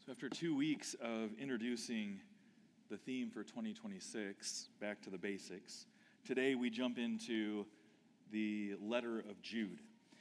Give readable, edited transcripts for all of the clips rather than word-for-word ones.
So after 2 weeks of introducing the theme for 2026, back to the basics, today we jump into the letter of Jude.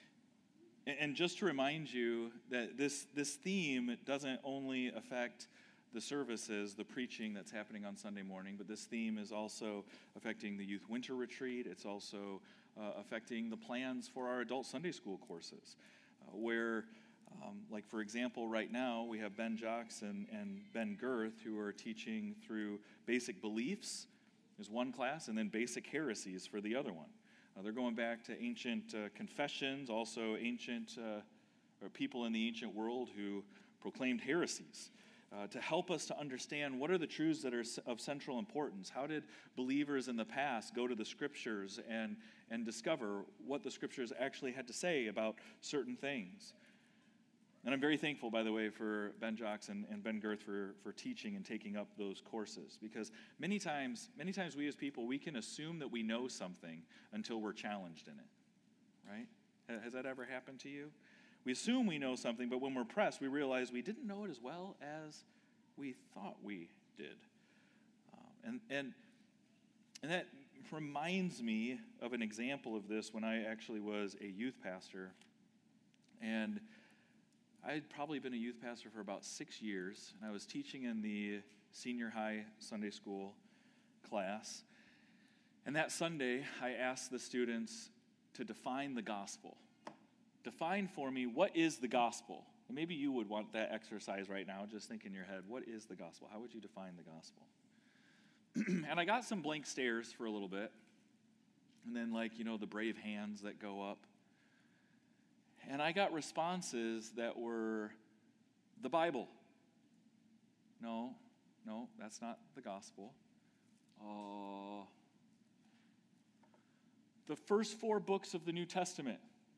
And just to remind you that this theme doesn't only affect the services, the preaching that's happening on Sunday morning, but this theme is also affecting the youth winter retreat. It's also affecting the plans for our adult Sunday school courses, where like, for example, right now, we have Ben Jocks and Ben Girth who are teaching through basic beliefs is one class, and then basic heresies for the other one. They're going back to ancient confessions, also ancient people in the ancient world who proclaimed heresies, to help us to understand what are the truths that are of central importance. How did believers in the past go to the Scriptures and discover what the Scriptures actually had to say about certain things? And I'm very thankful, by the way, for Ben Jocks and Ben Girth for teaching and taking up those courses, because many times we as people, we can assume that we know something until we're challenged in it, right? Has that ever happened to you? We assume we know something, but when we're pressed, we realize we didn't know it as well as we thought we did. And that reminds me of an example of this when I actually was a youth pastor. And I'd probably been a youth pastor for about 6 years, and I was teaching in the senior high Sunday school class. And that Sunday, I asked the students to define the gospel. Define for me, what is the gospel? And maybe you would want that exercise right now. Just think in your head, what is the gospel? How would you define the gospel? And I got some blank stares for a little bit. And then, the brave hands that go up. And I got responses that were the Bible. No, that's not the gospel. The first 4 books of the New Testament.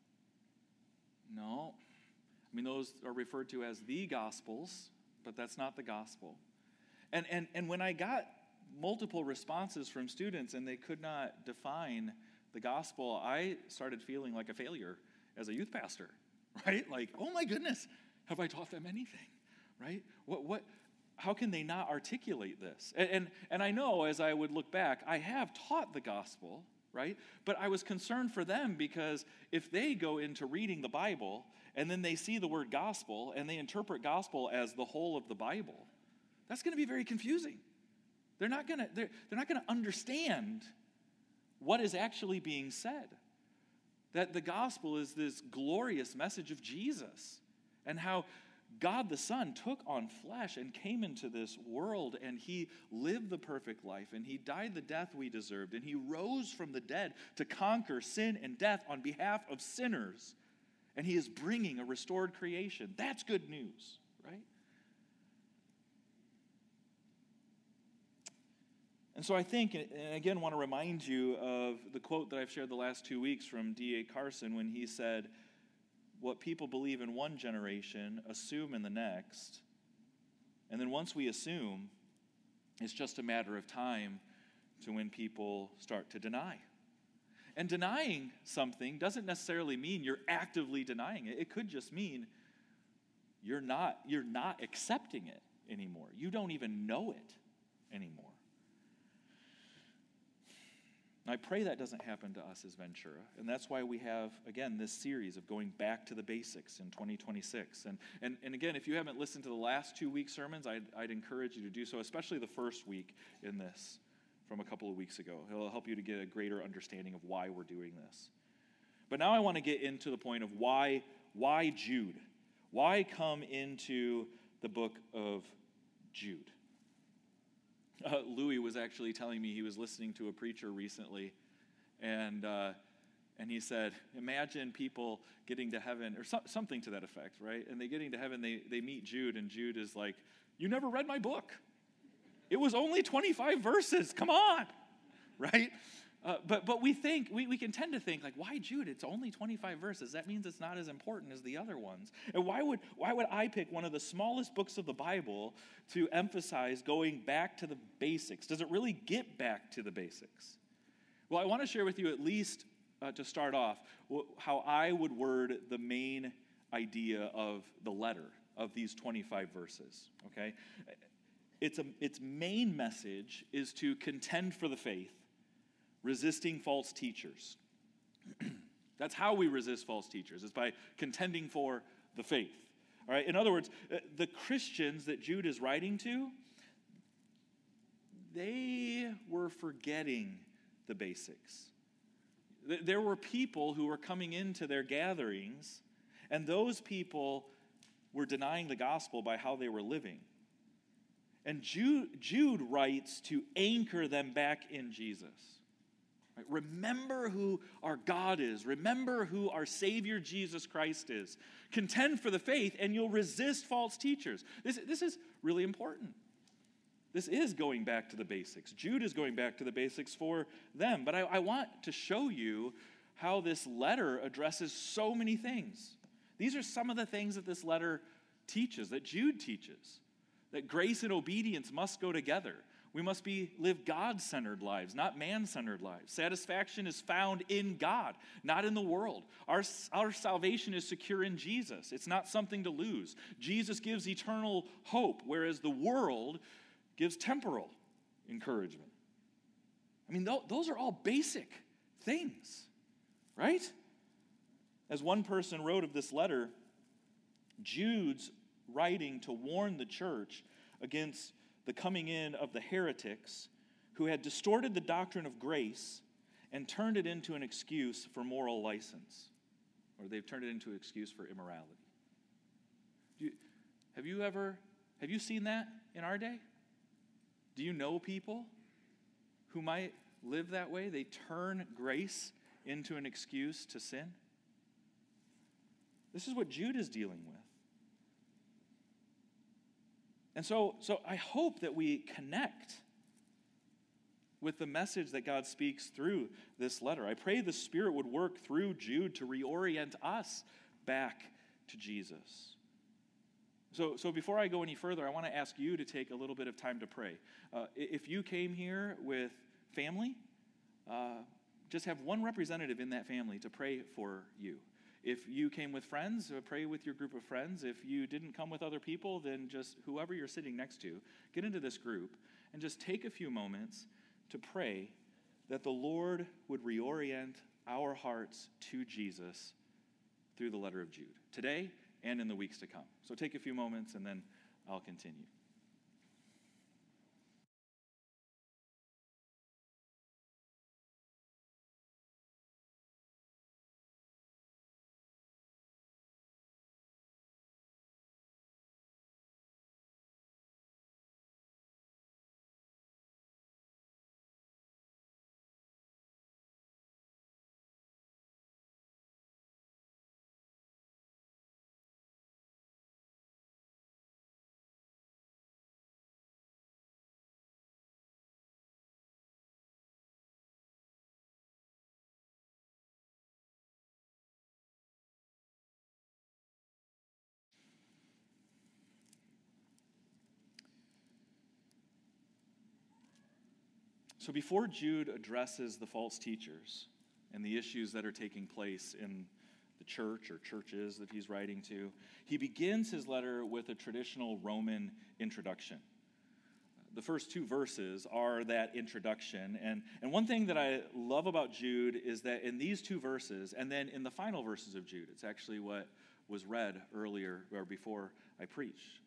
No. Those are referred to as the Gospels, but that's not the gospel. And when I got multiple responses from students and they could not define the gospel, I started feeling like a failure as a youth pastor, right? Like, oh my goodness, have I taught them anything, right? How can they not articulate this? And I know as I would look back, I have taught the gospel, right? But I was concerned for them, because if they go into reading the Bible and then they see the word gospel and they interpret gospel as the whole of the Bible, that's going to be very confusing. They're not going to understand what is actually being said. That the gospel is this glorious message of Jesus and how God the Son took on flesh and came into this world, and he lived the perfect life, and he died the death we deserved, and he rose from the dead to conquer sin and death on behalf of sinners, and he is bringing a restored creation. That's good news, right? And so I think, and again, want to remind you of the quote that I've shared the last 2 weeks from D.A. Carson, when he said, what people believe in one generation, assume in the next, and then once we assume, it's just a matter of time to when people start to deny. And denying something doesn't necessarily mean you're actively denying it. It could just mean you're not accepting it anymore. You don't even know it anymore. I pray that doesn't happen to us as Ventura, and that's why we have, again, this series of going back to the basics in 2026. And again, if you haven't listened to the last 2 week sermons, I'd encourage you to do so, especially the first week in this from a couple of weeks ago. It'll help you to get a greater understanding of why we're doing this. But now I want to get into the point of why Jude? Why come into the book of Jude? Louis was actually telling me he was listening to a preacher recently, and he said, imagine people getting to heaven, or something to that effect, right? And they getting to heaven, they meet Jude, and Jude is like, you never read my book. It was only 25 verses, come on, right? But we can tend to think, like, why Jude? It's only 25 verses. That means it's not as important as the other ones. And why would I pick one of the smallest books of the Bible to emphasize going back to the basics? Does it really get back to the basics? Well, I want to share with you, at least to start off, how I would word the main idea of the letter of these 25 verses, okay? Its main message is to contend for the faith, resisting false teachers. That's how we resist false teachers, is by contending for the faith. All right? In other words, the Christians that Jude is writing to, they were forgetting the basics. There were people who were coming into their gatherings, and those people were denying the gospel by how they were living. And Jude writes to anchor them back in Jesus. Right? Remember who our God is. Remember who our Savior Jesus Christ is. Contend for the faith, and you'll resist false teachers. This is really important. This is going back to the basics. Jude is going back to the basics for them. But I want to show you how this letter addresses so many things. These are some of the things that this letter teaches, that Jude teaches. That grace and obedience must go together. We must live God-centered lives, not man-centered lives. Satisfaction is found in God, not in the world. Our salvation is secure in Jesus. It's not something to lose. Jesus gives eternal hope, whereas the world gives temporal encouragement. I mean, those are all basic things, right? As one person wrote of this letter, Jude's writing to warn the church against the coming in of the heretics who had distorted the doctrine of grace and turned it into an excuse for moral license, or they've turned it into an excuse for immorality. Have you seen that in our day? Do you know people who might live that way? They turn grace into an excuse to sin. This is what Jude is dealing with. And so I hope that we connect with the message that God speaks through this letter. I pray the Spirit would work through Jude to reorient us back to Jesus. So before I go any further, I want to ask you to take a little bit of time to pray. If you came here with family, just have one representative in that family to pray for you. If you came with friends, pray with your group of friends. If you didn't come with other people, then just whoever you're sitting next to, get into this group and just take a few moments to pray that the Lord would reorient our hearts to Jesus through the letter of Jude, today and in the weeks to come. So take a few moments and then I'll continue. So before Jude addresses the false teachers and the issues that are taking place in the church or churches that he's writing to, he begins his letter with a traditional Roman introduction. The first two verses are that introduction. And one thing that I love about Jude is that in these two verses, and then in the final verses of Jude, it's actually what was read earlier or before I preached,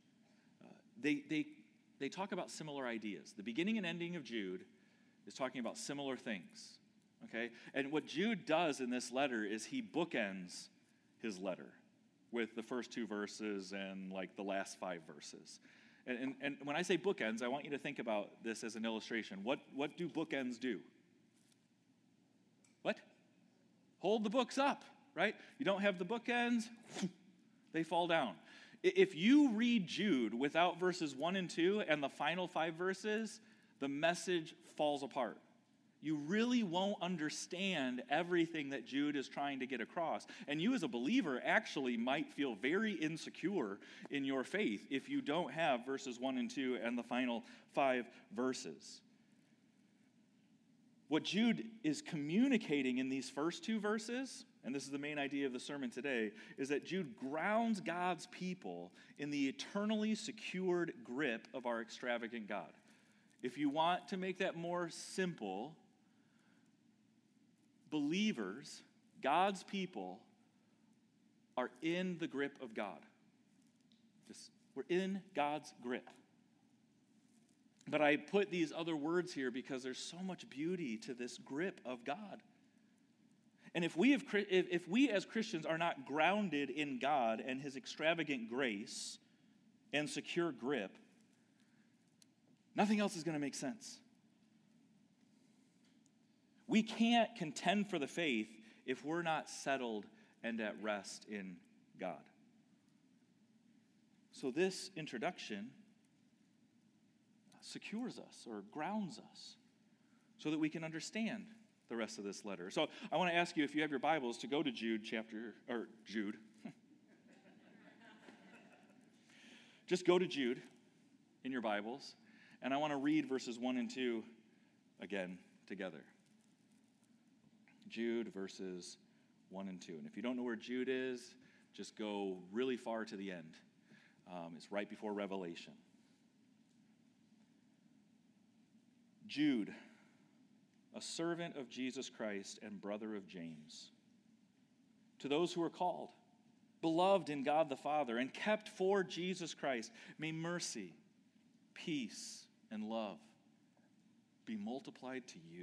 they talk about similar ideas. The beginning and ending of Jude is talking about similar things, okay? And what Jude does in this letter is he bookends his letter with the first two verses and like the last 5 verses. And when I say bookends, I want you to think about this as an illustration. What do bookends do? What? Hold the books up, right? You don't have the bookends, they fall down. If you read Jude without verses 1 and 2 and the final 5 verses, the message falls apart. You really won't understand everything that Jude is trying to get across. And you as a believer actually might feel very insecure in your faith if you don't have verses 1 and 2 and the final 5 verses. What Jude is communicating in these first 2 verses and this is the main idea of the sermon today, is that Jude grounds God's people in the eternally secured grip of our extravagant God. If you want to make that more simple, believers, God's people, are in the grip of God. We're in God's grip. But I put these other words here because there's so much beauty to this grip of God. And if we as Christians are not grounded in God and his extravagant grace and secure grip, nothing else is going to make sense. We can't contend for the faith if we're not settled and at rest in God. So this introduction secures us or grounds us so that we can understand the rest of this letter. So I want to ask you, if you have your Bibles, to go to Jude. Just go to Jude in your Bibles, and I want to read verses 1 and 2 again together. Jude verses 1 and 2. And if you don't know where Jude is, just go really far to the end. It's right before Revelation. Jude, a servant of Jesus Christ and brother of James, to those who are called, beloved in God the Father, and kept for Jesus Christ, may mercy, peace, and love be multiplied to you.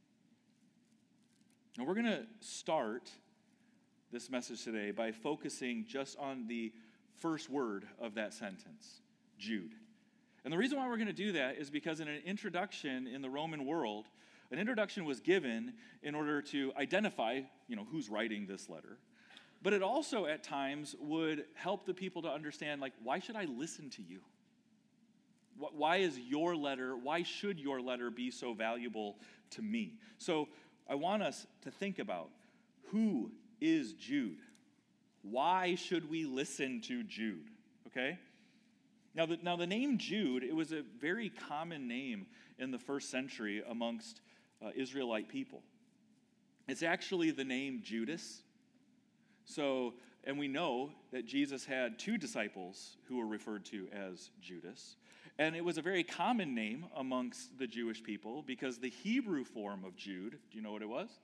Now we're going to start this message today by focusing just on the first word of that sentence, Jude. And the reason why we're going to do that is because in an introduction in the Roman world, an introduction was given in order to identify, who's writing this letter. But it also at times would help the people to understand, why should I listen to you? Why should your letter be so valuable to me? So I want us to think about, who is Jude? Why should we listen to Jude? Okay? Now the name Jude, it was a very common name in the first century amongst Israelite people. It's actually the name Judas. So, and we know that Jesus had 2 disciples who were referred to as Judas. And it was a very common name amongst the Jewish people because the Hebrew form of Jude, do you know what it was?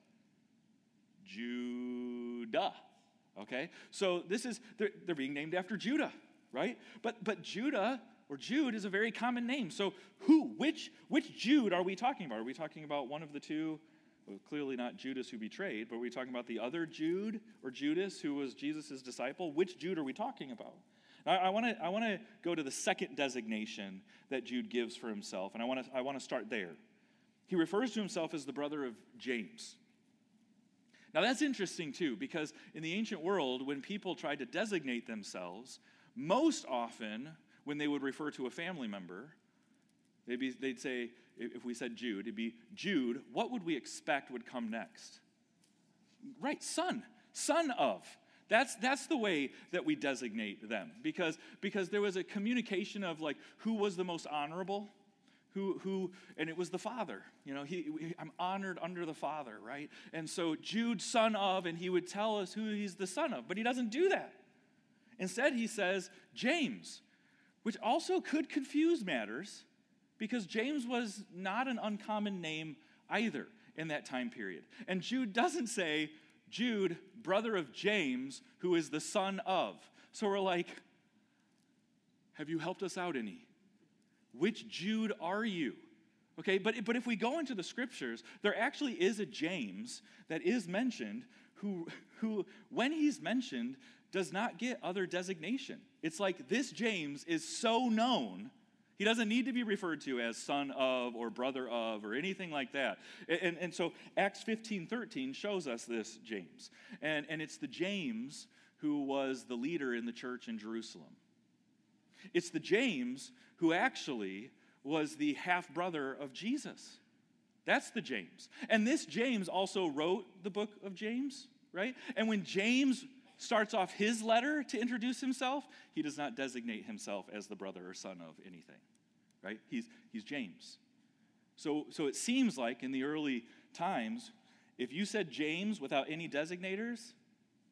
Judah. Okay? So they're being named after Judah, right? But Judah or Jude is a very common name. So which Jude are we talking about? Are we talking about one of the 2? Well, clearly not Judas who betrayed, but are we talking about the other Jude or Judas who was Jesus' disciple? Which Jude are we talking about? Now, I want to go to the second designation that Jude gives for himself, and I want to start there. He refers to himself as the brother of James. Now that's interesting too, because in the ancient world, when people tried to designate themselves, most often when they would refer to a family member, they'd say, if we said Jude, it'd be Jude, what would we expect would come next? Right, son of. That's the way that we designate them, because there was a communication of who was the most honorable, and it was the father. I'm honored under the father, right? And so Jude, son of, and he would tell us who he's the son of, but he doesn't do that. Instead, he says James, which also could confuse matters, because James was not an uncommon name either in that time period. And Jude doesn't say, Jude, brother of James, who is the son of. So we're like, have you helped us out any? Which Jude are you? Okay, but if we go into the scriptures, there actually is a James that is mentioned who when he's mentioned, does not get other designation. It's like this James is so known, he doesn't need to be referred to as son of or brother of or anything like that. And so Acts 15:13 shows us this James. And it's the James who was the leader in the church in Jerusalem. It's the James who actually was the half-brother of Jesus. That's the James. And this James also wrote the book of James, right? And when James starts off his letter to introduce himself, he does not designate himself as the brother or son of anything, right? He's James. So it seems like in the early times, if you said James without any designators,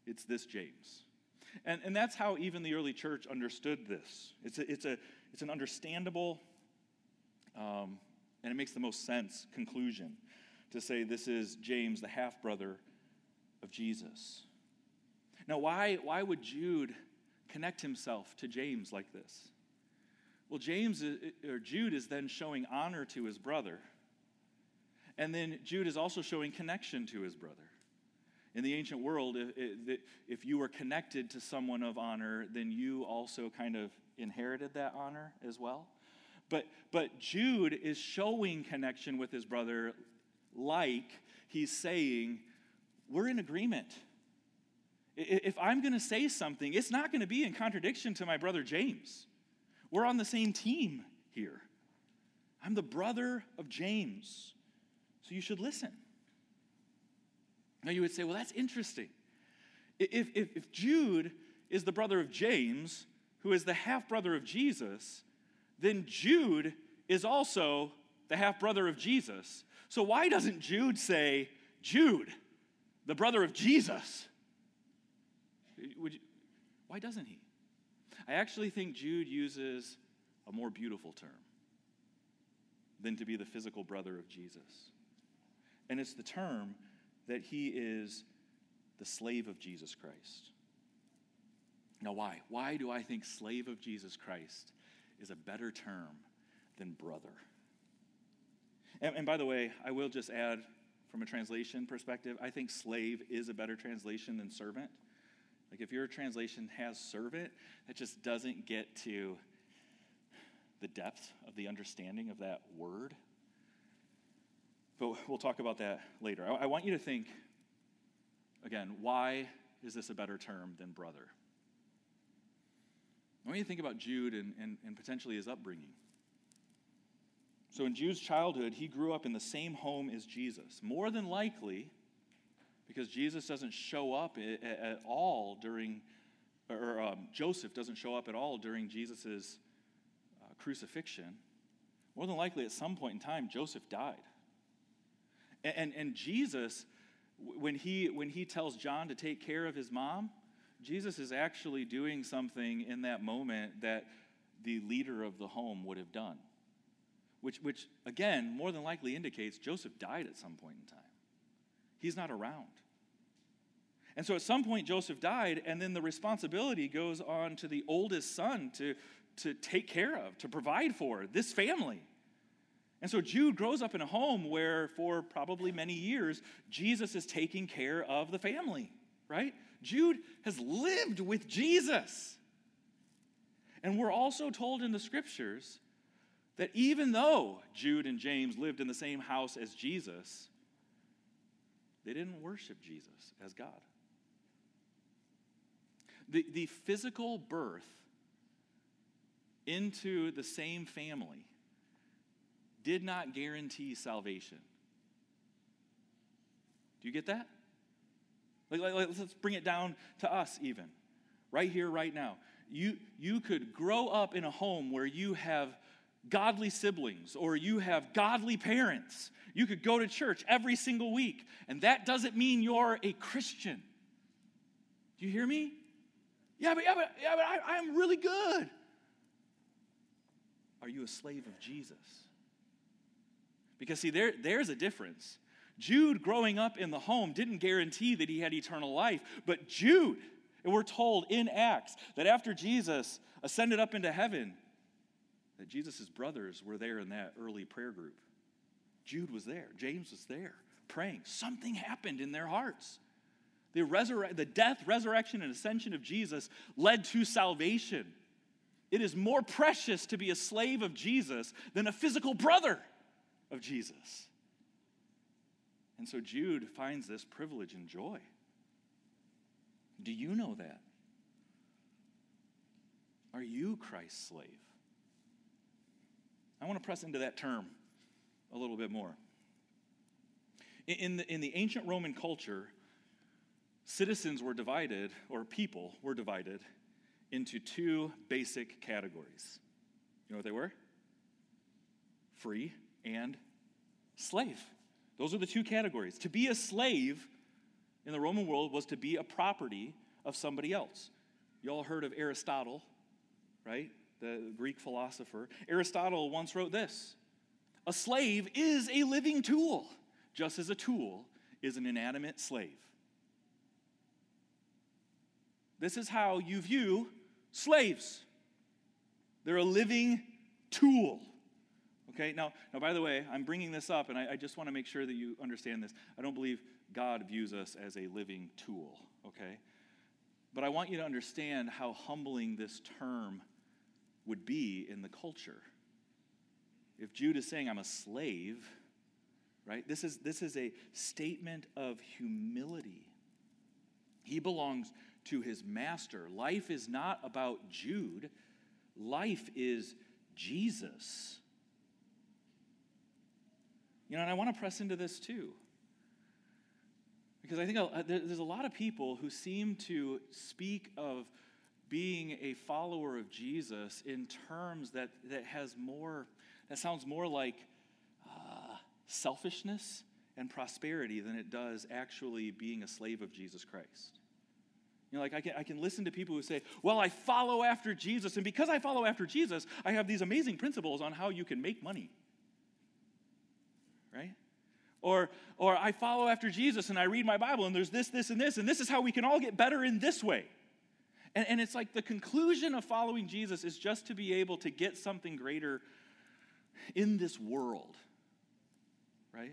It's this James. And that's how even the early church understood this. It's an understandable, and it makes the most sense conclusion to say this is James, the half-brother of Jesus. Now, why would Jude connect himself to James like this? Well, Jude is then showing honor to his brother. And then Jude is also showing connection to his brother. In the ancient world, if you were connected to someone of honor, then you also kind of inherited that honor as well. But Jude is showing connection with his brother like he's saying, we're in agreement. If I'm going to say something, it's not going to be in contradiction to my brother James. We're on the same team here. I'm the brother of James, so you should listen. Now you would say, well, that's interesting. If Jude is the brother of James, who is the half-brother of Jesus, then Jude is also the half-brother of Jesus. So why doesn't Jude say, Jude, the brother of Jesus? Why doesn't he? I actually think Jude uses a more beautiful term than to be the physical brother of Jesus. And it's the term that he is the slave of Jesus Christ. Now why? Why do I think slave of Jesus Christ is a better term than brother? And by the way, I will just add from a translation perspective, I think slave is a better translation than servant. Like if your translation has servant, that just doesn't get to the depth of the understanding of that word. But we'll talk about that later. I want you to think, again, why is this a better term than brother? I want you to think about Jude and potentially his upbringing. So in Jude's childhood, he grew up in the same home as Jesus. More than likely, because Jesus doesn't show up at all during, or Joseph doesn't show up at all during Jesus' crucifixion. More than likely, at some point in time, Joseph died. And Jesus, when he tells John to take care of his mom, Jesus is actually doing something in that moment that the leader of the home would have done. Which again, more than likely indicates Joseph died at some point in time. He's not around. And so at some point, Joseph died, and then the responsibility goes on to the oldest son to take care of, to provide for this family. And so Jude grows up in a home where for probably many years, Jesus is taking care of the family, right? Jude has lived with Jesus. And we're also told in the scriptures that even though Jude and James lived in the same house as Jesus, they didn't worship Jesus as God. The physical birth into the same family did not guarantee salvation. Do you get that? Let's bring it down to us even. Right here, right now. You could grow up in a home where you have godly siblings or you have godly parents. You could go to church every single week, and that doesn't mean you're a Christian. Do you hear me? Yeah, but I'm really good. Are you a slave of Jesus? Because see, there's a difference. Jude growing up in the home didn't guarantee that he had eternal life, but Jude, and we're told in Acts that after Jesus ascended up into heaven, that Jesus' brothers were there in that early prayer group. Jude was there. James was there praying. Something happened in their hearts. The death, resurrection, and ascension of Jesus led to salvation. It is more precious to be a slave of Jesus than a physical brother of Jesus. And so Jude finds this privilege and joy. Do you know that? Are you Christ's slave? I want to press into that term a little bit more. In the ancient Roman culture, citizens were divided, or people were divided, into two basic categories. You know what they were? Free and slave. Those are the two categories. To be a slave in the Roman world was to be a property of somebody else. You all heard of Aristotle, right? The Greek philosopher. Aristotle once wrote this: a slave is a living tool, just as a tool is an inanimate slave. This is how you view slaves. They're a living tool. Okay, now, by the way, I'm bringing this up, and I just want to make sure that you understand this. I don't believe God views us as a living tool, okay? But I want you to understand how humbling this term would be in the culture. If Jude is saying, I'm a slave, right? This is a statement of humility. He belongs to his master. Life is not about Jude. Life is Jesus. And I want to press into this too. Because I think there's a lot of people who seem to speak of being a follower of Jesus in terms that sounds more like selfishness and prosperity than it does actually being a slave of Jesus Christ. Like I can listen to people who say, well, I follow after Jesus, and because I follow after Jesus, I have these amazing principles on how you can make money. Right? Or I follow after Jesus and I read my Bible and there's this, and this is how we can all get better in this way. And it's like the conclusion of following Jesus is just to be able to get something greater in this world. Right?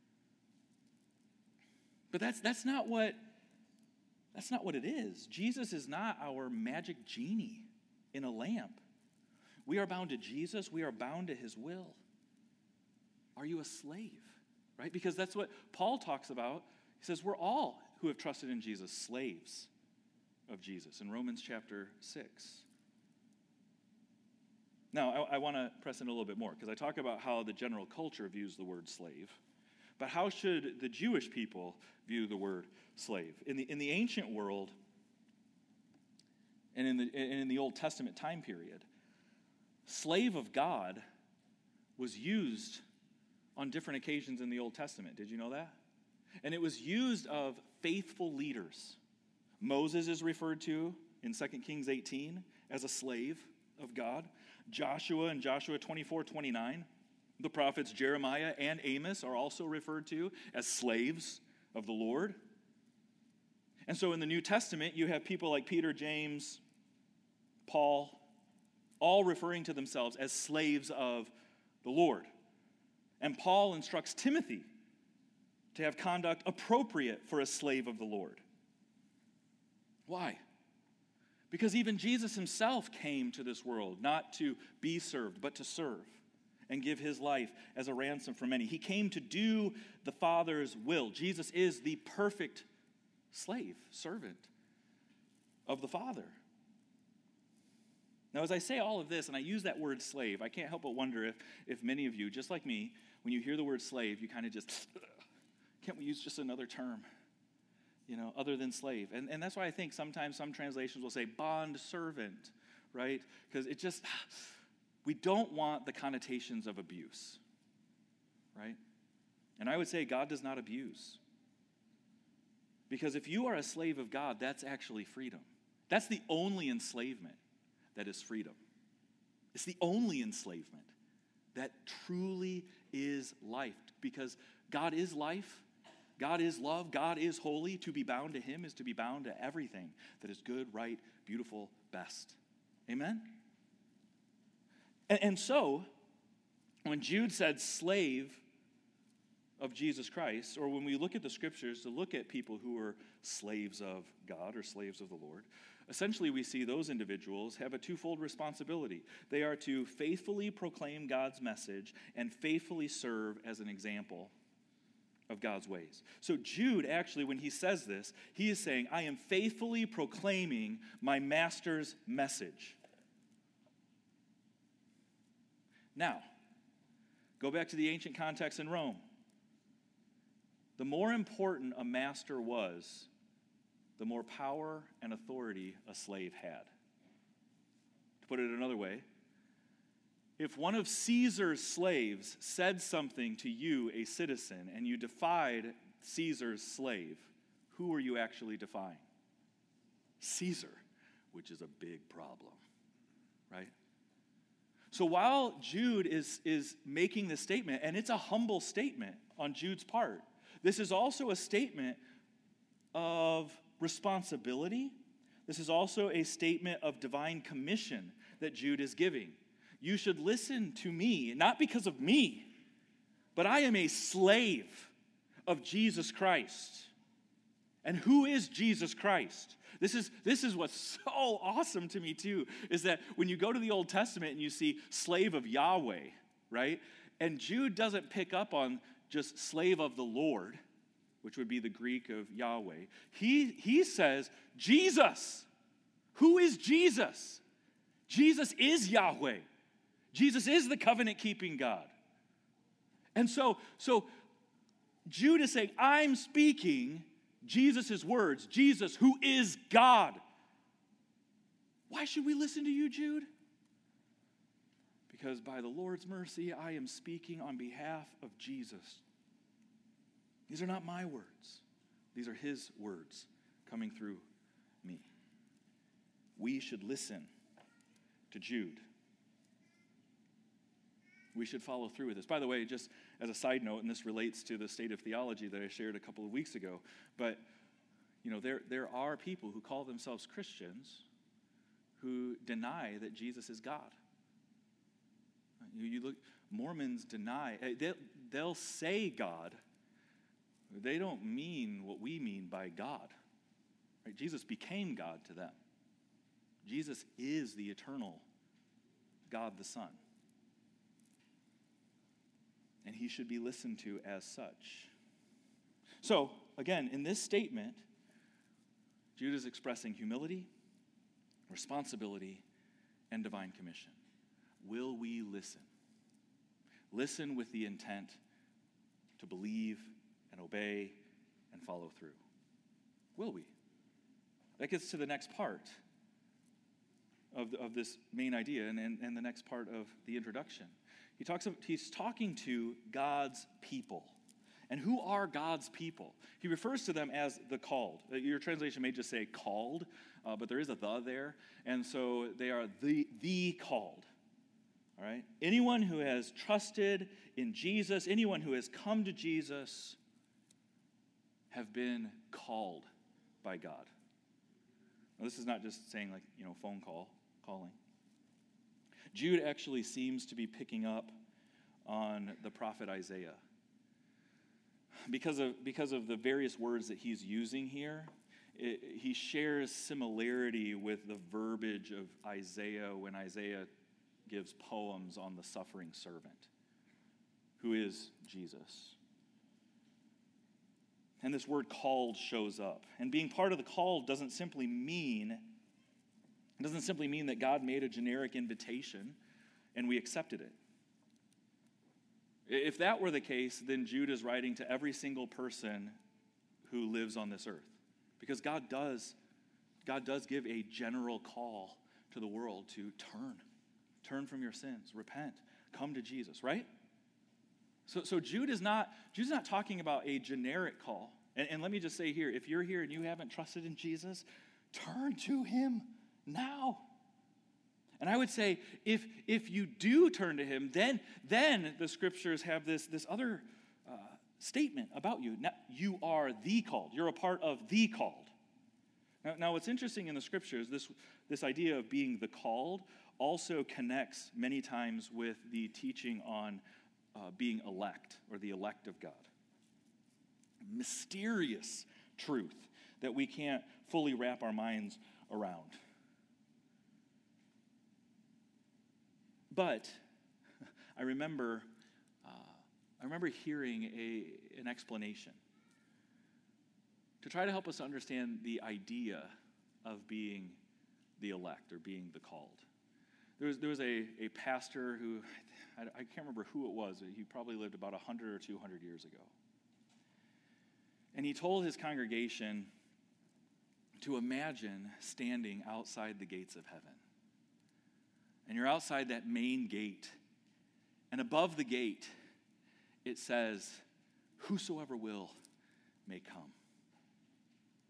But that's not what it is. Jesus is not our magic genie in a lamp. We are bound to Jesus. We are bound to his will. Are you a slave? Right? Because that's what Paul talks about. He says we're all who have trusted in Jesus slaves of Jesus in Romans chapter 6. Now, I want to press in a little bit more because I talk about how the general culture views the word slave. But how should the Jewish people view the word slave? In the ancient world and in the Old Testament time period, slave of God was used on different occasions in the Old Testament. Did you know that? And it was used of faithful leaders. Moses is referred to in 2 Kings 18 as a slave of God. Joshua in Joshua 24:29. The prophets Jeremiah and Amos are also referred to as slaves of the Lord. And so in the New Testament, you have people like Peter, James, Paul, all referring to themselves as slaves of the Lord. And Paul instructs Timothy to have conduct appropriate for a slave of the Lord. Why? Because even Jesus himself came to this world not to be served, but to serve and give his life as a ransom for many. He came to do the Father's will. Jesus is the perfect slave, servant of the Father. Now, as I say all of this, and I use that word slave, I can't help but wonder if many of you, just like me, when you hear the word slave, you kind of just, can't we use just another term, other than slave? And that's why I think sometimes some translations will say bond servant, right? Because it just, we don't want the connotations of abuse, right? And I would say God does not abuse. Because if you are a slave of God, that's actually freedom. That's the only enslavement that is freedom. It's the only enslavement that truly is life. Because God is life, God is love, God is holy. To be bound to him is to be bound to everything that is good, right, beautiful, best. Amen? And so, when Jude said slave of Jesus Christ, or when we look at the scriptures to look at people who are slaves of God or slaves of the Lord, essentially we see those individuals have a twofold responsibility. They are to faithfully proclaim God's message and faithfully serve as an example of God's ways. So Jude, actually, when he says this, he is saying, I am faithfully proclaiming my master's message. Now, go back to the ancient context in Rome. The more important a master was, the more power and authority a slave had. To put it another way, if one of Caesar's slaves said something to you, a citizen, and you defied Caesar's slave, who are you actually defying? Caesar, which is a big problem, right? So while Jude is making this statement, and it's a humble statement on Jude's part, this is also a statement of responsibility. This is also a statement of divine commission that Jude is giving. You should listen to me, not because of me, but I am a slave of Jesus Christ. And who is Jesus Christ? This is what's so awesome to me too, is that when you go to the Old Testament and you see slave of Yahweh, right? And Jude doesn't pick up on just slave of the Lord, which would be the Greek of Yahweh. He says, Jesus. Who is Jesus? Jesus is Yahweh. Jesus is the covenant-keeping God. And so Jude is saying, I'm speaking Jesus' words. Jesus, who is God. Why should we listen to you, Jude? Because by the Lord's mercy, I am speaking on behalf of Jesus. These are not my words. These are his words coming through me. We should listen to Jude. We should follow through with this. By the way, just as a side note, and this relates to the state of theology that I shared a couple of weeks ago, but there are people who call themselves Christians who deny that Jesus is God. You look, Mormons deny, they'll say God. They don't mean what we mean by God. Right? Jesus became God to them. Jesus is the eternal God the Son. And he should be listened to as such. So, again, in this statement, Jude is expressing humility, responsibility, and divine commission. Will we listen? Listen with the intent to believe and obey and follow through. Will we? That gets to the next part of this main idea and the next part of the introduction. He's talking to God's people. And who are God's people? He refers to them as the called. Your translation may just say called, but there is a the there. And so they are the called. All right? Anyone who has trusted in Jesus, anyone who has come to Jesus, have been called by God. Now, this is not just saying phone calling. Jude actually seems to be picking up on the prophet Isaiah. Because of the various words that he's using here, he shares similarity with the verbiage of Isaiah when Isaiah gives poems on the suffering servant, who is Jesus. And this word called shows up. And being part of the called doesn't simply mean that God made a generic invitation and we accepted it. If that were the case, then Jude is writing to every single person who lives on this earth. Because God does give a general call to the world to turn from your sins, repent, come to Jesus, right? So Jude is not talking about a generic call. And let me just say here, if you're here and you haven't trusted in Jesus, turn to him now. And I would say, if you do turn to him, then the scriptures have this other statement about you. Now, you are the called. You're a part of the called. Now what's interesting in the scriptures, this idea of being the called also connects many times with the teaching on being elect, or the elect of God. Mysterious truth that we can't fully wrap our minds around. But I remember hearing an explanation to try to help us understand the idea of being the elect or being the called. There was a pastor who, I can't remember who it was. He probably lived about 100 or 200 years ago. And he told his congregation to imagine standing outside the gates of heaven. And you're outside that main gate. And above the gate, it says, whosoever will may come.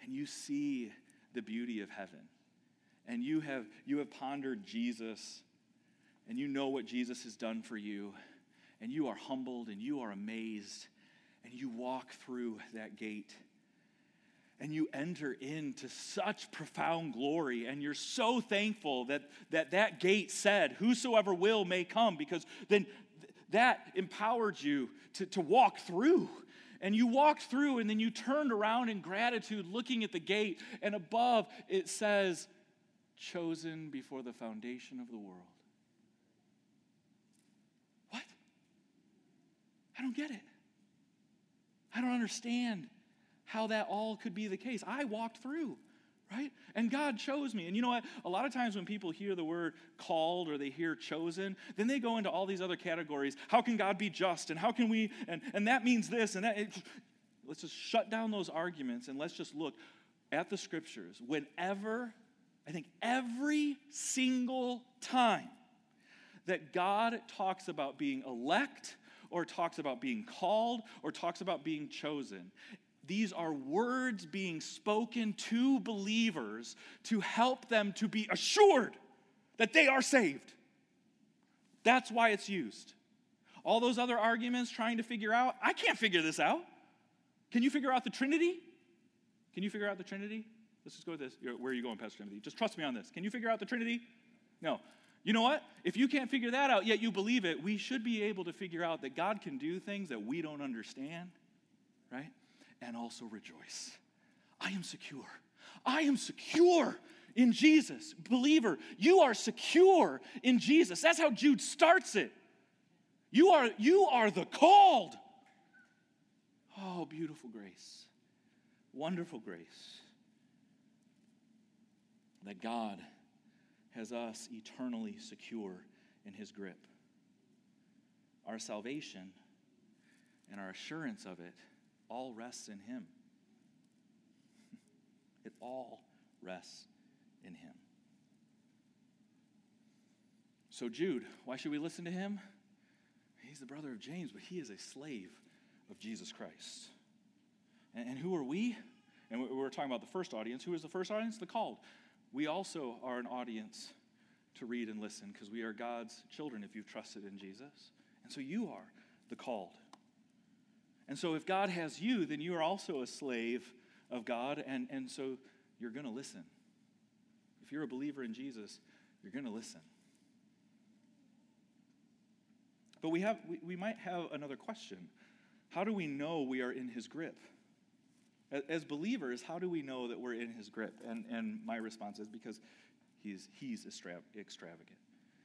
and you see the beauty of heaven, and you have pondered Jesus, and you know what Jesus has done for you, and you are humbled and you are amazed, and you walk through that gate, and you enter into such profound glory, and you're so thankful that gate said, whosoever will may come, because then that empowered you to walk through. And you walked through, and then you turned around in gratitude, looking at the gate, and above it says, chosen before the foundation of the world. What? I don't get it. I don't understand how that all could be the case. I walked through, right? And God chose me. And you know what? A lot of times when people hear the word called or they hear chosen, then they go into all these other categories. How can God be just? And how can we, and that means this and that. Let's just shut down those arguments and let's just look at the scriptures. Whenever, I think every single time that God talks about being elect or talks about being called or talks about being chosen, these are words being spoken to believers to help them to be assured that they are saved. That's why it's used. All those other arguments trying to figure out, I can't figure this out. Can you figure out the Trinity? Can you figure out the Trinity? Let's just go with this. Where are you going, Pastor Timothy? Just trust me on this. Can you figure out the Trinity? No. You know what? If you can't figure that out, yet you believe it, we should be able to figure out that God can do things that we don't understand, right? And also rejoice. I am secure. I am secure in Jesus. Believer, you are secure in Jesus. That's how Jude starts it. You are the called. Oh, beautiful grace. Wonderful grace. That God has us eternally secure in his grip. Our salvation and our assurance of it all rests in him. It all rests in him. So Jude, why should we listen to him? He's the brother of James, but he is a slave of Jesus Christ. And who are we? And we're talking about the first audience. Who is the first audience? The called. We also are an audience to read and listen because we are God's children if you've trusted in Jesus. And so you are the called. And so if God has you, then you are also a slave of God, and so you're going to listen. If you're a believer in Jesus, you're going to listen. But we might have another question. How do we know we are in his grip? As believers, how do we know that we're in his grip? And my response is because he's extravagant.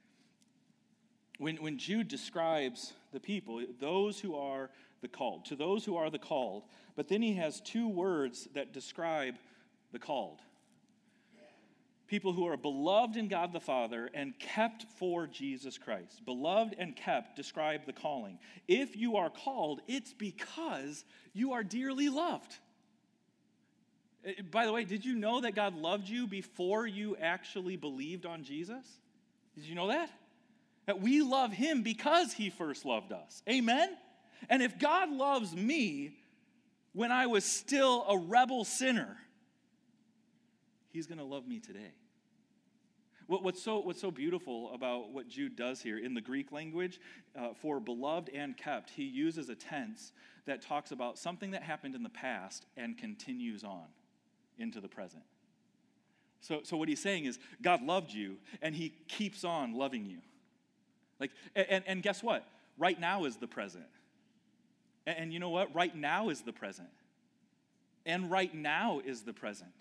When Jude describes the people, those who are the called, to those who are the called, but then he has two words that describe the called. People who are beloved in God the Father and kept for Jesus Christ. Beloved and kept describe the calling. If you are called, it's because you are dearly loved. By the way, did you know that God loved you before you actually believed on Jesus? Did you know that? That we love him because he first loved us. Amen? And if God loves me when I was still a rebel sinner, he's going to love me today. What's so beautiful about what Jude does here in the Greek language, for beloved and kept, he uses a tense that talks about something that happened in the past and continues on into the present. So what he's saying is God loved you and he keeps on loving you. And guess what? Right now is the present. And you know what? Right now is the present. And right now is the present.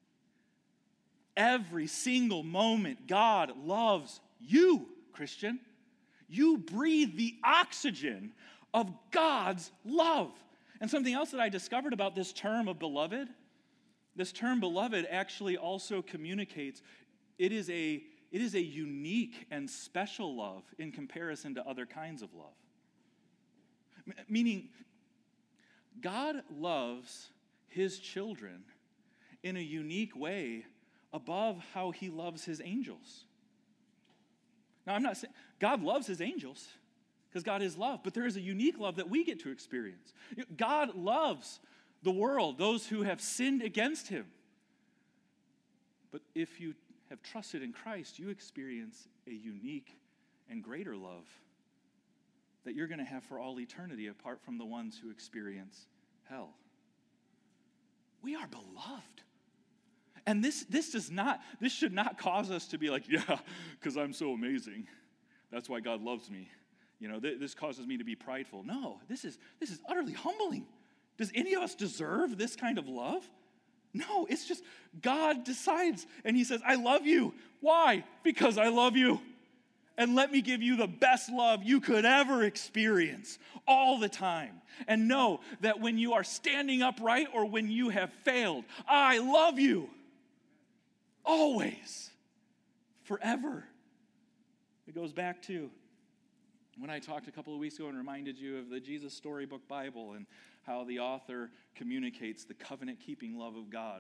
Every single moment, God loves you, Christian. You breathe the oxygen of God's love. And something else that I discovered about this term of beloved, this term beloved actually also communicates it is a unique and special love in comparison to other kinds of love. Meaning, God loves his children in a unique way above how he loves his angels. Now, I'm not saying God loves his angels because God is love, but there is a unique love that we get to experience. God loves the world, those who have sinned against him. But if you have trusted in Christ, you experience a unique and greater love that you're going to have for all eternity apart from the ones who experience hell. We are beloved. And this should not cause us to be like, yeah, because I'm so amazing. That's why God loves me. This causes me to be prideful. No, this is utterly humbling. Does any of us deserve this kind of love? No, it's just God decides and he says, I love you. Why? Because I love you. And let me give you the best love you could ever experience all the time. And know that when you are standing upright or when you have failed, I love you. Always. Forever. It goes back to when I talked a couple of weeks ago and reminded you of the Jesus Storybook Bible and how the author communicates the covenant-keeping love of God.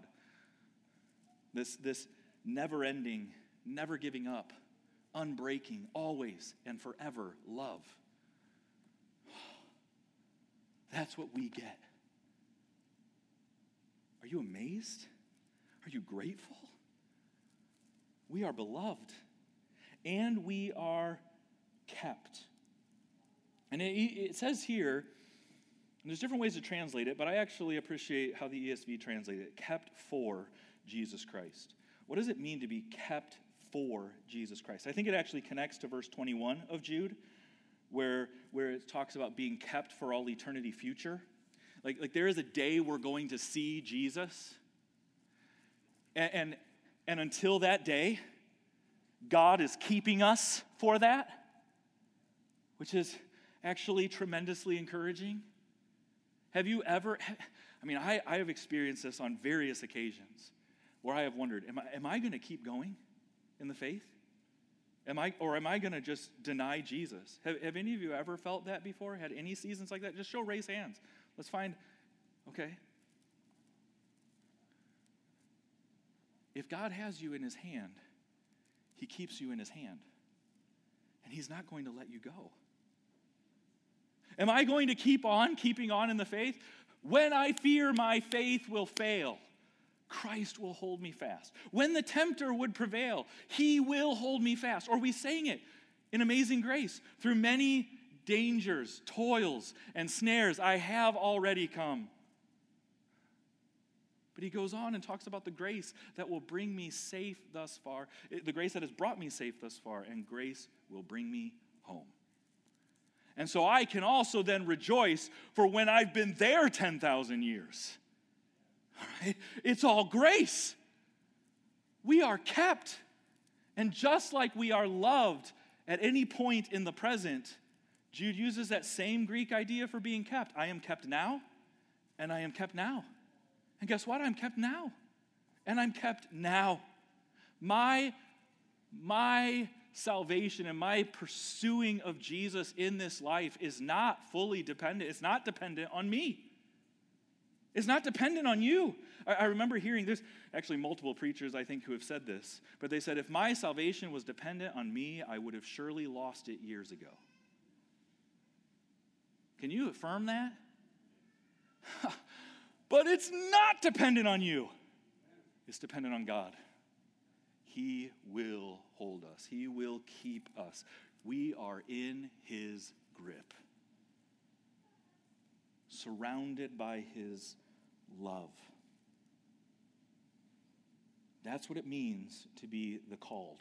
This never-ending, never giving up, unbreaking, always and forever love. That's what we get. Are you amazed? Are you grateful? We are beloved, and we are kept. And it says here, and there's different ways to translate it, but I actually appreciate how the ESV translated it, kept for Jesus Christ. What does it mean to be kept for Jesus Christ? I think it actually connects to verse 21 of Jude, where it talks about being kept for all eternity future. Like there is a day we're going to see Jesus, and until that day, God is keeping us for that, which is actually tremendously encouraging. Have you ever, I have experienced this on various occasions where I have wondered, am I going to keep going in the faith? Am I going to just deny Jesus? Have any of you ever felt that before? Had any seasons like that? Just raise hands. Let's find, okay. If God has you in his hand, he keeps you in his hand. And he's not going to let you go. Am I going to keep on keeping on in the faith? When I fear my faith will fail, Christ will hold me fast. When the tempter would prevail, he will hold me fast. Or we sang it in Amazing Grace. Through many dangers, toils, and snares, I have already come. But he goes on and talks about the grace that will bring me safe thus far, the grace that has brought me safe thus far, and grace will bring me home. And so I can also then rejoice for when I've been there 10,000 years. All right? It's all grace. We are kept. And just like we are loved at any point in the present, Jude uses that same Greek idea for being kept. I am kept now, and I am kept now. And guess what? I'm kept now. And I'm kept now. My salvation and my pursuing of Jesus in this life is not fully dependent. It's not dependent on me. It's not dependent on you. I remember hearing, there's actually multiple preachers, I think, who have said this, but they said, if my salvation was dependent on me, I would have surely lost it years ago. Can you affirm that? But it's not dependent on you. It's dependent on God. He will hold us. He will keep us. We are in his grip, surrounded by his love. That's what it means to be the called.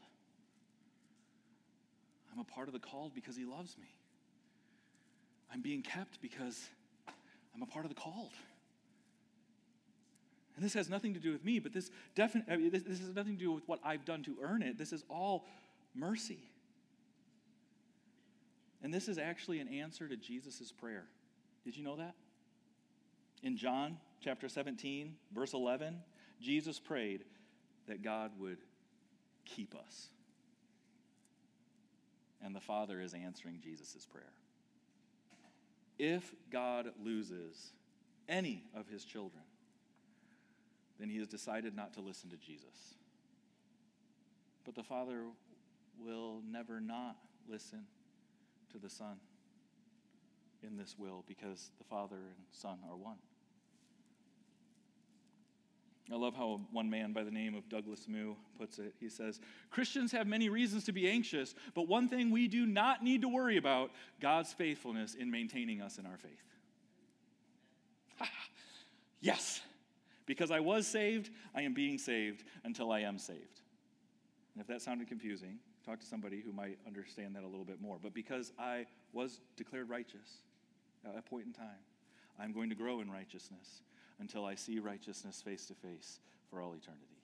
I'm a part of the called because he loves me. I'm being kept because I'm a part of the called. And this has nothing to do with me, but this has nothing to do with what I've done to earn it. This is all mercy. And this is actually an answer to Jesus' prayer. Did you know that? In John chapter 17, verse 11, Jesus prayed that God would keep us. And the Father is answering Jesus' prayer. If God loses any of his children, then he has decided not to listen to Jesus. But the Father will never not listen to the Son in this will, because the Father and Son are one. I love how one man by the name of Douglas Moo puts it. He says, Christians have many reasons to be anxious, but one thing we do not need to worry about, God's faithfulness in maintaining us in our faith. Yes, because I was saved, I am being saved until I am saved. And if that sounded confusing, talk to somebody who might understand that a little bit more. But because I was declared righteous at a point in time, I'm going to grow in righteousness until I see righteousness face to face for all eternity.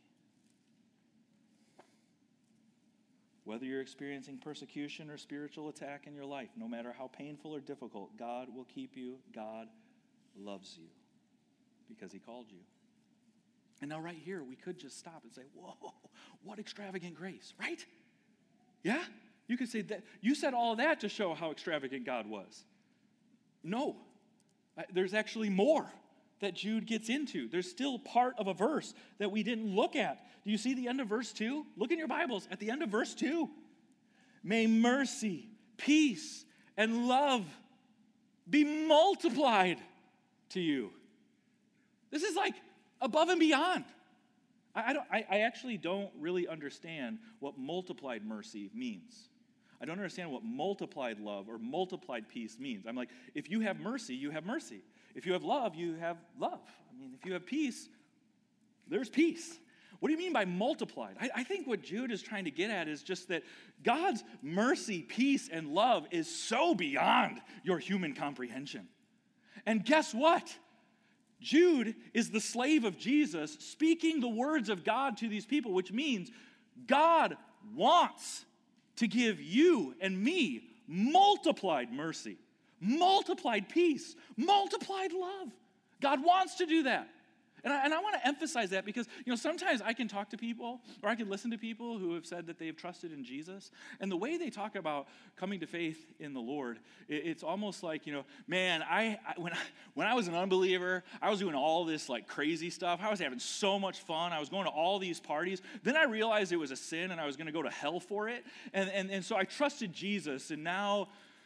Whether you're experiencing persecution or spiritual attack in your life, no matter how painful or difficult, God will keep you. God loves you because he called you. And now right here, we could just stop and say, whoa, what extravagant grace, right? Yeah? You could say that. You said all that to show how extravagant God was. No. There's actually more that Jude gets into. There's still part of a verse that we didn't look at. Do you see the end of verse 2? Look in your Bibles at the end of verse 2. May mercy, peace, and love be multiplied to you. This is like above and beyond. I actually don't really understand what multiplied mercy means. I don't understand what multiplied love or multiplied peace means. I'm like, if you have mercy, you have mercy. If you have love, you have love. I mean, if you have peace, there's peace. What do you mean by multiplied? I think what Jude is trying to get at is just that God's mercy, peace, and love is so beyond your human comprehension. And guess what? Jude is the slave of Jesus speaking the words of God to these people, which means God wants to give you and me multiplied mercy, multiplied peace, multiplied love. God wants to do that. And I want to emphasize that because, sometimes I can talk to people or I can listen to people who have said that they have trusted in Jesus. And the way they talk about coming to faith in the Lord, it's almost like, man, when I was an unbeliever, I was doing all this like crazy stuff. I was having so much fun. I was going to all these parties. Then I realized it was a sin and I was going to go to hell for it. And so I trusted Jesus, and now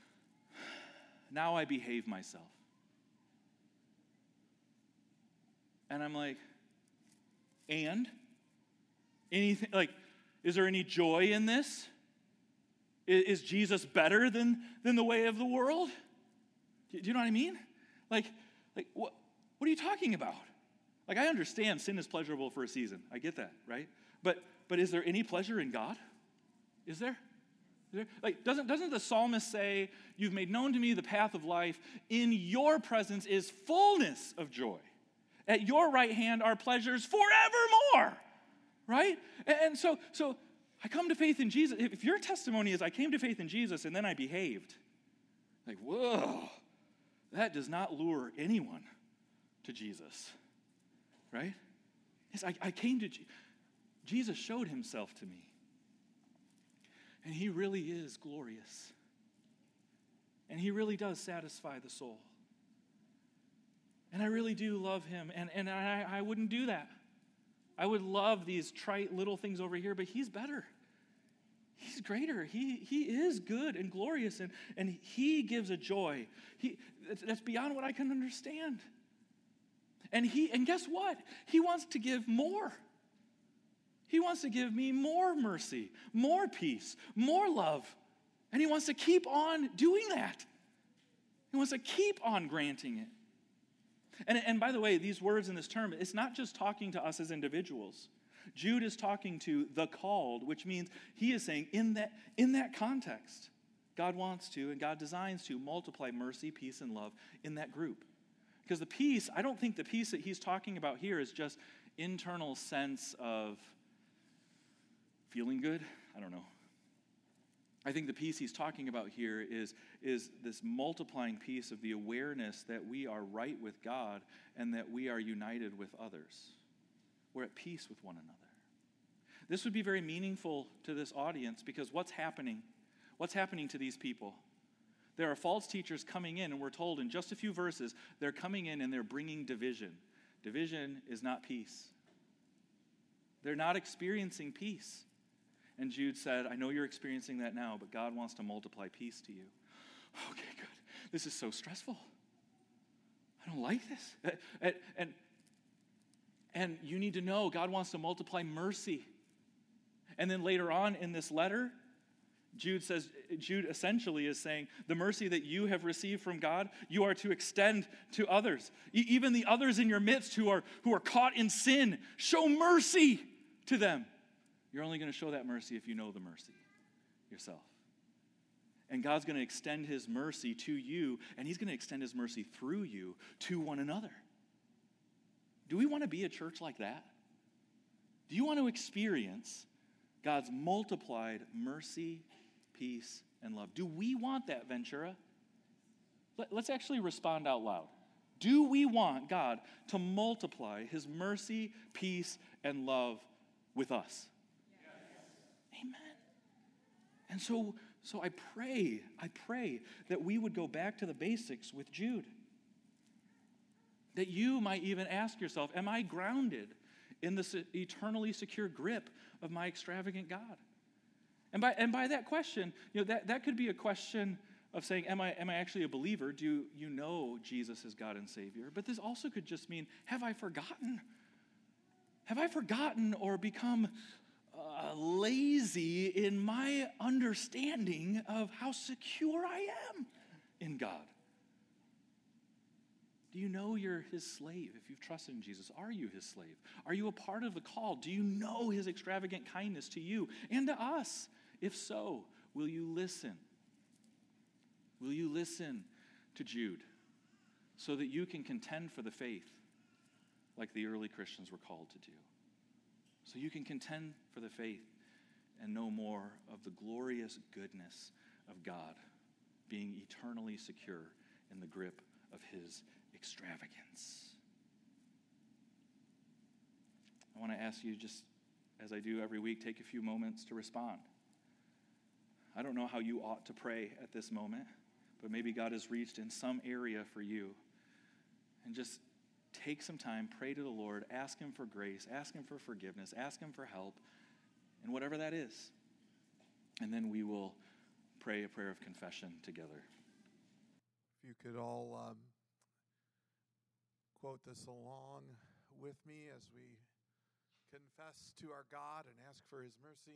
I behave myself. And I'm like, and? Anything, like, is there any joy in this? Is Jesus better than the way of the world? Do you know what I mean? Like what are you talking about? Like, I understand sin is pleasurable for a season. I get that, right? But is there any pleasure in God? Is there? Like, doesn't the psalmist say, you've made known to me the path of life. In your presence is fullness of joy. At your right hand are pleasures forevermore, right? And so I come to faith in Jesus. If your testimony is I came to faith in Jesus and then I behaved, like, whoa, that does not lure anyone to Jesus, right? Yes, I came to Jesus showed himself to me. And he really is glorious. And he really does satisfy the soul. And I really do love him. And I wouldn't do that. I would love these trite little things over here, but he's better. He's greater. He is good and glorious, and he gives a joy. That's beyond what I can understand. And guess what? He wants to give more. He wants to give me more mercy, more peace, more love. And he wants to keep on doing that. He wants to keep on granting it. And by the way, these words in this term, it's not just talking to us as individuals. Jude is talking to the called, which means he is saying in that context, God wants to and God designs to multiply mercy, peace, and love in that group. Because the peace, I don't think the peace that he's talking about here is just internal sense of feeling good. I don't know. I think the peace he's talking about here is this multiplying peace of the awareness that we are right with God and that we are united with others. We're at peace with one another. This would be very meaningful to this audience because what's happening? What's happening to these people? There are false teachers coming in, and we're told in just a few verses, they're coming in and they're bringing division. Division is not peace. They're not experiencing peace. And Jude said, I know you're experiencing that now, but God wants to multiply peace to you. Okay, good. This is so stressful. I don't like this. And you need to know God wants to multiply mercy. And then later on in this letter, Jude essentially is saying, the mercy that you have received from God, you are to extend to others. Even the others in your midst who are caught in sin, show mercy to them. You're only going to show that mercy if you know the mercy yourself. And God's going to extend his mercy to you, and he's going to extend his mercy through you to one another. Do we want to be a church like that? Do you want to experience God's multiplied mercy, peace, and love? Do we want that, Ventura? Let's actually respond out loud. Do we want God to multiply his mercy, peace, and love with us? Yes. Amen. And so I pray that we would go back to the basics with Jude. That you might even ask yourself, am I grounded in the eternally secure grip of my extravagant God? And by that question, that could be a question of saying, am I actually a believer? Do you know Jesus as God and Savior? But this also could just mean, have I forgotten? Have I forgotten or become lazy in my understanding of how secure I am in God? Do you know you're his slave if you've trusted in Jesus? Are you his slave? Are you a part of the call? Do you know his extravagant kindness to you and to us? If so, will you listen? Will you listen to Jude so that you can contend for the faith like the early Christians were called to do? So you can contend for the faith and know more of the glorious goodness of God being eternally secure in the grip of his extravagance. I want to ask you, just as I do every week, take a few moments to respond. I don't know how you ought to pray at this moment, but maybe God has reached in some area for you. And just take some time, pray to the Lord, ask him for grace, ask him for forgiveness, ask him for help, and whatever that is. And then we will pray a prayer of confession together. If you could all quote this along with me as we confess to our God and ask for his mercy.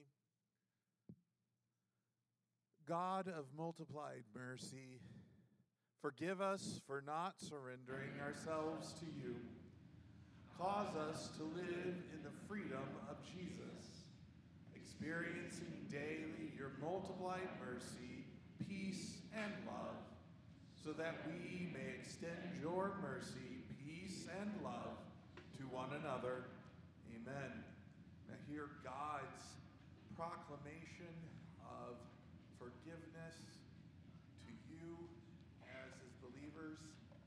God of multiplied mercy, forgive us for not surrendering ourselves to you. Cause us to live in the freedom of Jesus, experiencing daily your multiplied mercy, peace, and love, so that we may extend your mercy, peace, and love to one another. Amen. Now hear God's proclamation of forgiveness to you as his believers.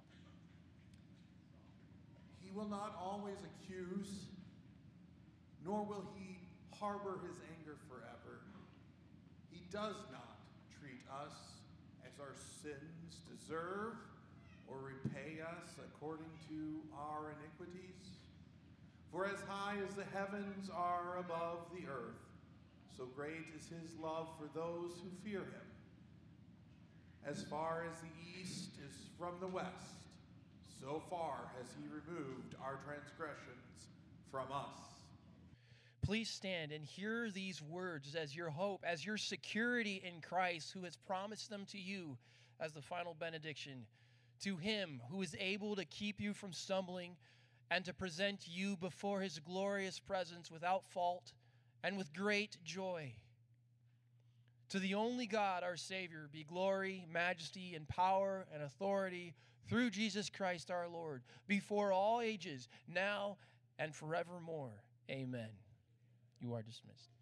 He will not always accuse, nor will he harbor his anger forever. He does not treat us as our sins deserve or repay us according to our iniquities. For as high as the heavens are above the earth, so great is his love for those who fear him. As far as the east is from the west, so far has he removed our transgressions from us. Please stand and hear these words as your hope, as your security in Christ, who has promised them to you as the final benediction. To him who is able to keep you from stumbling and to present you before his glorious presence without fault and with great joy. To the only God, our Savior, be glory, majesty, and power and authority through Jesus Christ our Lord, before all ages, now and forevermore. Amen. You are dismissed.